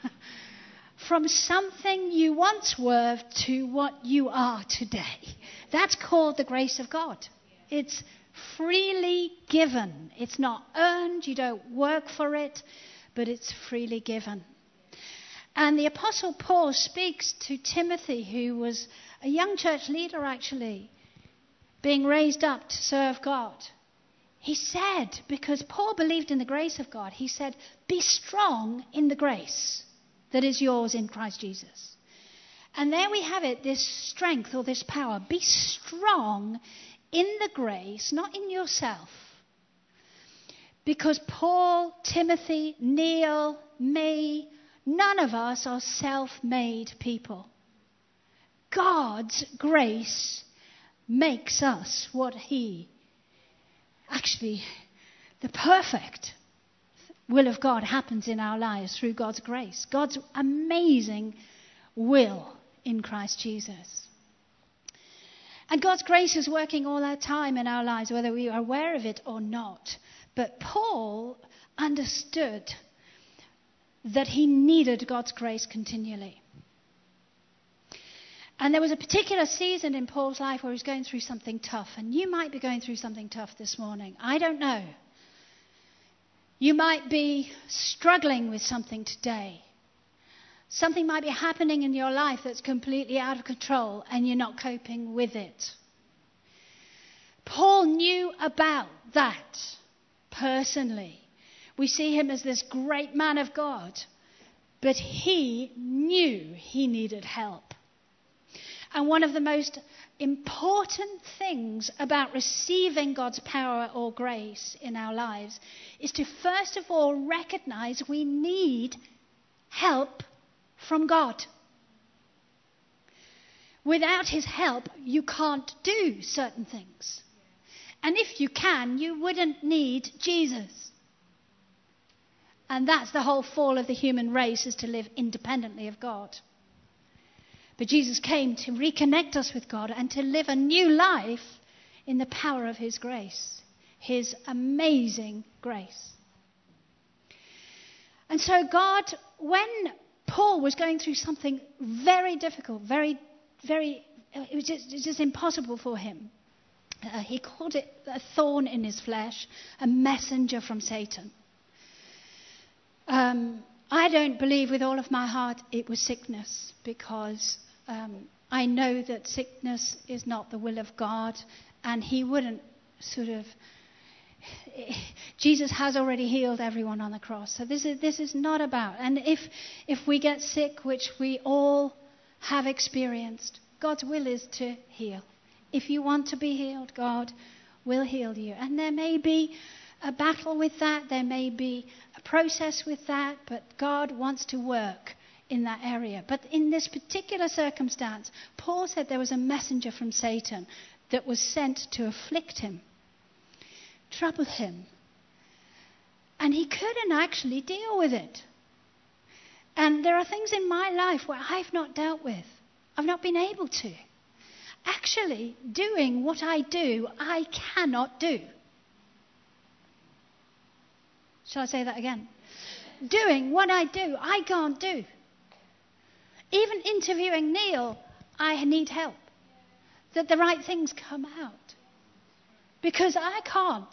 From something you once were to what you are today. That's called the grace of God. It's freely given. It's not earned. You don't work for it, but it's freely given. And the Apostle Paul speaks to Timothy, who was a young church leader actually, being raised up to serve God. He said, because Paul believed in the grace of God, he said, be strong in the grace that is yours in Christ Jesus. And there we have it, this strength or this power. Be strong in the grace, not in yourself. Because Paul, Timothy, Neil, me, none of us are self-made people. God's grace makes us what he, actually, the perfect will of God happens in our lives through God's grace. God's amazing will in Christ Jesus. And God's grace is working all our time in our lives, whether we are aware of it or not. But Paul understood that he needed God's grace continually. And there was a particular season in Paul's life where he was going through something tough. And you might be going through something tough this morning. I don't know. You might be struggling with something today. Something might be happening in your life that's completely out of control and you're not coping with it. Paul knew about that personally. We see him as this great man of God, but he knew he needed help. And one of the most important things about receiving God's power or grace in our lives is to first of all recognize we need help from God. Without his help, you can't do certain things. And if you can, you wouldn't need Jesus. And that's the whole fall of the human race, is to live independently of God. But Jesus came to reconnect us with God and to live a new life in the power of his grace, his amazing grace. And so God, when Paul was going through something very difficult, it was just impossible for him. He called it a thorn in his flesh, a messenger from Satan. I don't believe with all of my heart it was sickness, because I know that sickness is not the will of God, and he wouldn't Jesus has already healed everyone on the cross. So this is not about. And if we get sick, which we all have experienced, God's will is to heal. If you want to be healed, God will heal you. And there may be a battle with that. There may be a process with that. But God wants to work in that area. But in this particular circumstance, Paul said there was a messenger from Satan that was sent to afflict him, trouble him. And he couldn't actually deal with it. And there are things in my life where I've not dealt with. I've not been able to. Actually, doing what I do, I cannot do. Shall I say that again? Doing what I do, I can't do. Even interviewing Neil, I need help. That the right things come out. Because I can't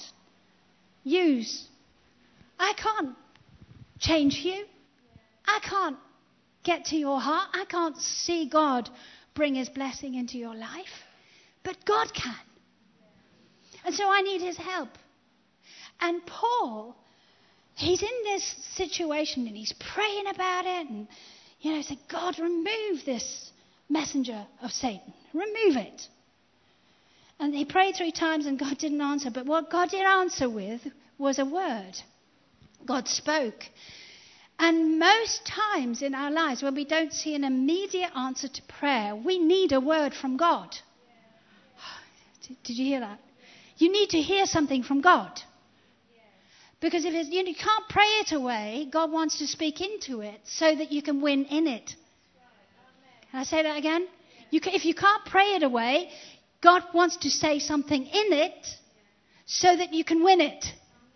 change you. I can't get to your heart. I can't see God bring his blessing into your life. But God can. And so I need his help. And Paul, he's in this situation and he's praying about it and, saying, God, remove this messenger of Satan. Remove it. And he prayed 3 times and God didn't answer. But what God did answer with was a word. God spoke. And most times in our lives when we don't see an immediate answer to prayer, we need a word from God. Did you hear that? You need to hear something from God. Because if you can't pray it away, God wants to speak into it so that you can win in it. Can I say that again? If you can't pray it away, God wants to say something in it so that you can win it.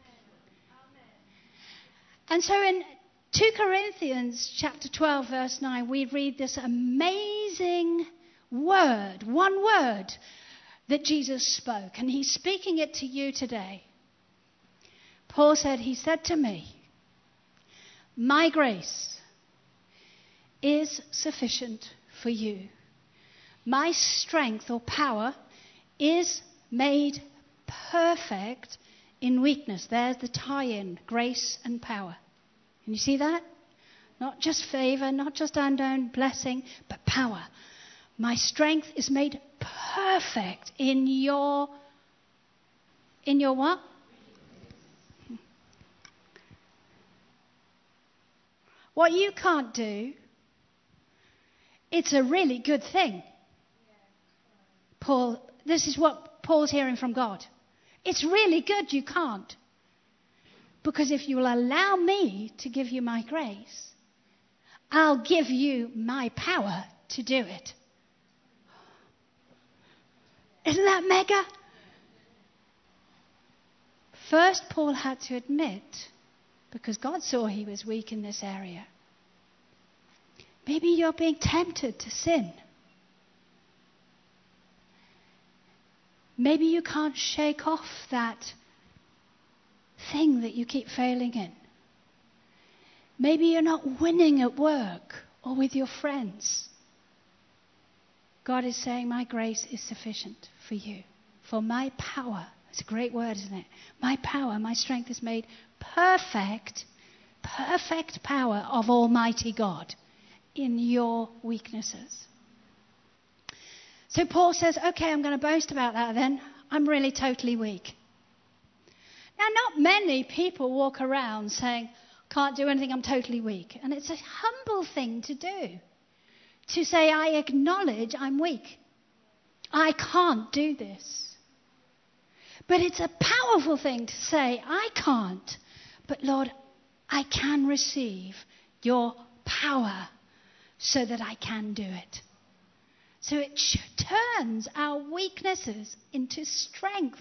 And so in 2 Corinthians chapter 12, verse 9, we read this amazing word, one word that Jesus spoke. And he's speaking it to you today. Paul said, he said to me, my grace is sufficient for you. My strength or power is made perfect in weakness. There's the tie-in, grace and power. Can you see that? Not just favor, not just unknown blessing, but power. My strength is made perfect in your what? What you can't do, it's a really good thing. This is what Paul's hearing from God. It's really good you can't. Because if you will allow me to give you my grace, I'll give you my power to do it. Isn't that mega? First, Paul had to admit, because God saw he was weak in this area. Maybe you're being tempted to sin. Maybe you can't shake off that thing that you keep failing in. Maybe you're not winning at work or with your friends. God is saying, my grace is sufficient for you. For my power, it's a great word, isn't it? My power, my strength is made perfect power of Almighty God in your weaknesses. So Paul says, okay, I'm going to boast about that then. I'm really totally weak. Now, not many people walk around saying, can't do anything, I'm totally weak. And it's a humble thing to do. To say, I acknowledge I'm weak. I can't do this. But it's a powerful thing to say, I can't. But Lord, I can receive your power so that I can do it. So it turns our weaknesses into strength.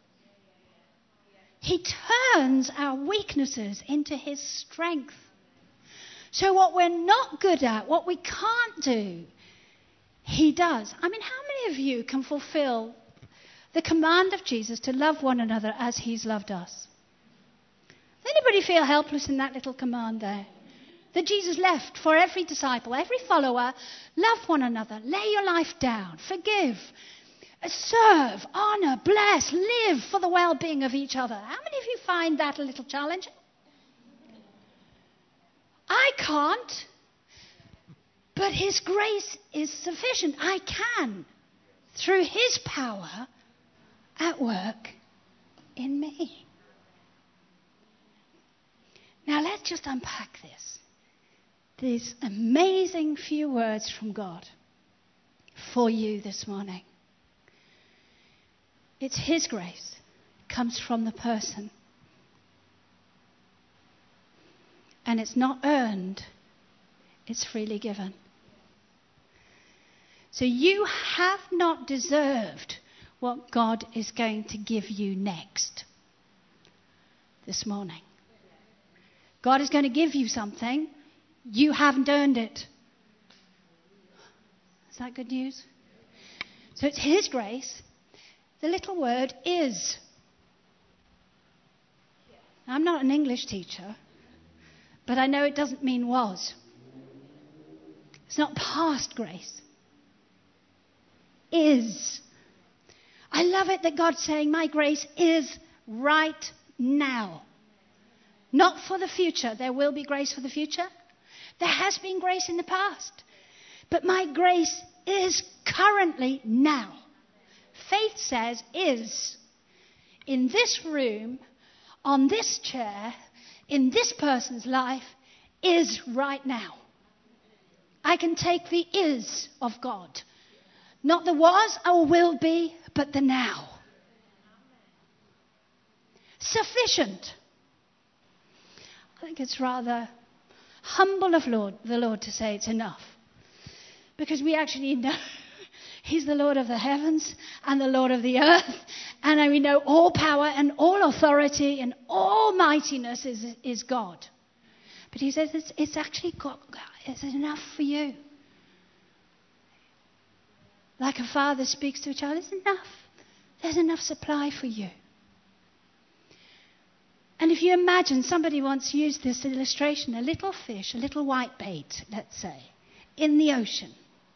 He turns our weaknesses into his strength. So what we're not good at, what we can't do, he does. I mean, how many of you can fulfill the command of Jesus to love one another as he's loved us? Does anybody feel helpless in that little command there? That Jesus left for every disciple, every follower, love one another, lay your life down, forgive, serve, honor, bless, live for the well-being of each other. How many of you find that a little challenging? I can't, but his grace is sufficient. I can, through his power at work in me. Now let's just unpack this. These amazing few words from God for you this morning. It's his grace. It comes from the person. And it's not earned. It's freely given. So you have not deserved what God is going to give you next this morning. God is going to give you something. You haven't earned it. Is that good news? So it's His grace. The little word is. I'm not an English teacher, but I know it doesn't mean was. It's not past grace. Is. I love it that God's saying, my grace is right now. Not for the future. There will be grace for the future. There has been grace in the past. But my grace is currently now. Faith says is. In this room, on this chair, in this person's life, is right now. I can take the is of God. Not the was or will be, but the now. Sufficient. I think it's rather humble of the Lord to say it's enough. Because we actually know He's the Lord of the heavens and the Lord of the earth. And we know all power and all authority and all mightiness is God. But He says it's actually God. It's enough for you. Like a father speaks to a child, it's enough. There's enough supply for you. And if you imagine, somebody once used this illustration, a little fish, a little white bait, let's say, in the ocean.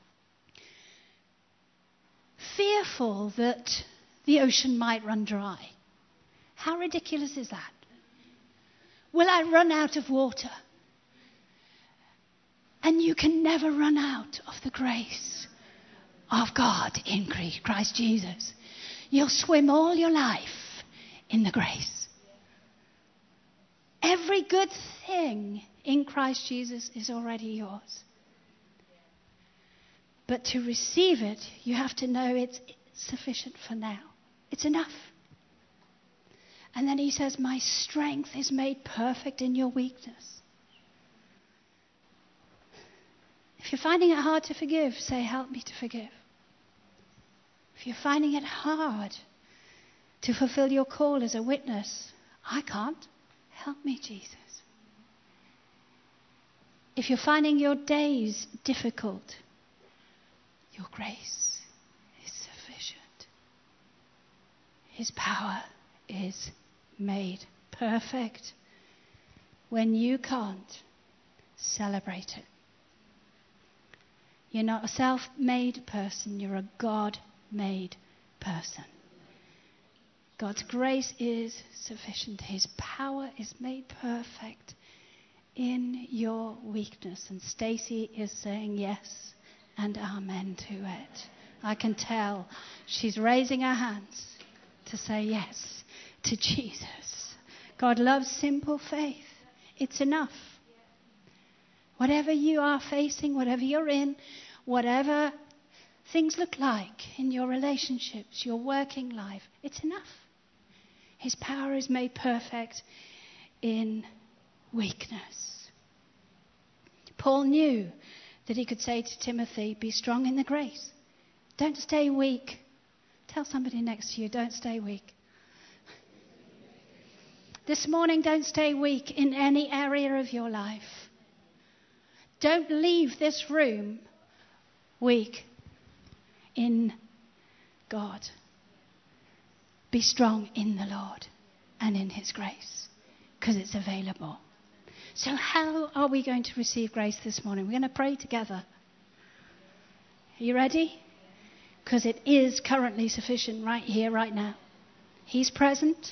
Fearful that the ocean might run dry. How ridiculous is that? Will I run out of water? And you can never run out of the grace of God in Christ Jesus. You'll swim all your life in the grace. Every good thing in Christ Jesus is already yours. But to receive it, you have to know it's sufficient for now. It's enough. And then He says, my strength is made perfect in your weakness. If you're finding it hard to forgive, say, help me to forgive. If you're finding it hard to fulfill your call as a witness, I can't. Help me, Jesus. If you're finding your days difficult, your grace is sufficient. His power is made perfect. When you can't, celebrate it. You're not a self-made person. You're a God-made person. God's grace is sufficient. His power is made perfect in your weakness. And Stacey is saying yes and amen to it. I can tell she's raising her hands to say yes to Jesus. God loves simple faith. It's enough. Whatever you are facing, whatever you're in, whatever things look like in your relationships, your working life, it's enough. His power is made perfect in weakness. Paul knew that he could say to Timothy, be strong in the grace. Don't stay weak. Tell somebody next to you, don't stay weak. This morning, don't stay weak in any area of your life. Don't leave this room weak in God. Be strong in the Lord and in His grace, because it's available. So how are we going to receive grace this morning? We're going to pray together. Are you ready? Because it is currently sufficient right here, right now. He's present.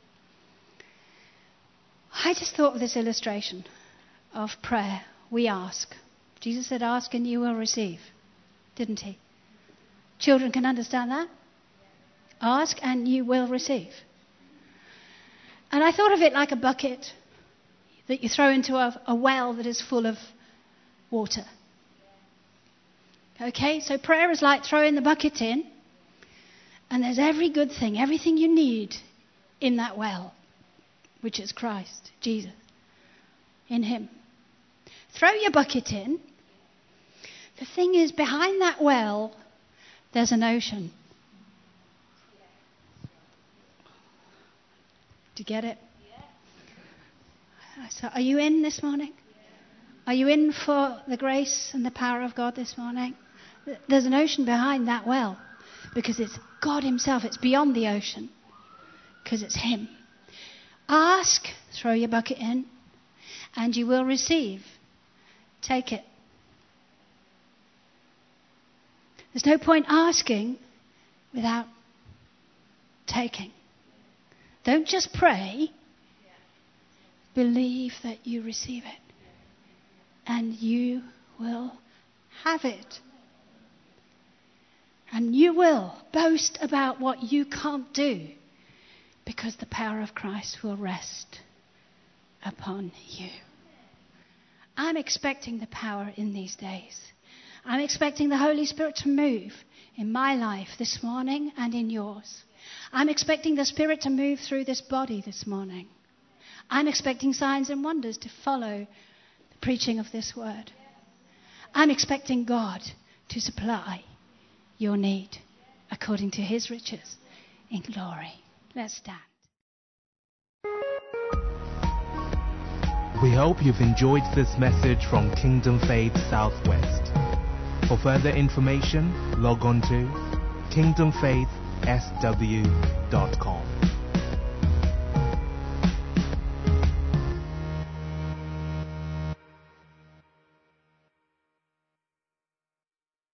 I just thought of this illustration of prayer. We ask. Jesus said, ask and you will receive. Didn't He? Children can understand that. Ask and you will receive. And I thought of it like a bucket that you throw into a well that is full of water. Okay, so prayer is like throwing the bucket in, and there's every good thing, everything you need in that well, which is Christ, Jesus, in Him. Throw your bucket in. The thing is, behind that well, there's an ocean. Do you get it? So are you in this morning? Are you in for the grace and the power of God this morning? There's an ocean behind that well because it's God himself. It's beyond the ocean because it's him. Ask, throw your bucket in, and you will receive. Take it. There's no point asking without taking. Don't just pray. Believe that you receive it. And you will have it. And you will boast about what you can't do because the power of Christ will rest upon you. I'm expecting the power in these days. I'm expecting the Holy Spirit to move in my life this morning and in yours. I'm expecting the Spirit to move through this body this morning. I'm expecting signs and wonders to follow the preaching of this word. I'm expecting God to supply your need according to his riches in glory. Let's stand. We hope you've enjoyed this message from Kingdom Faith Southwest. For further information, log on to kingdomfaithsw.com.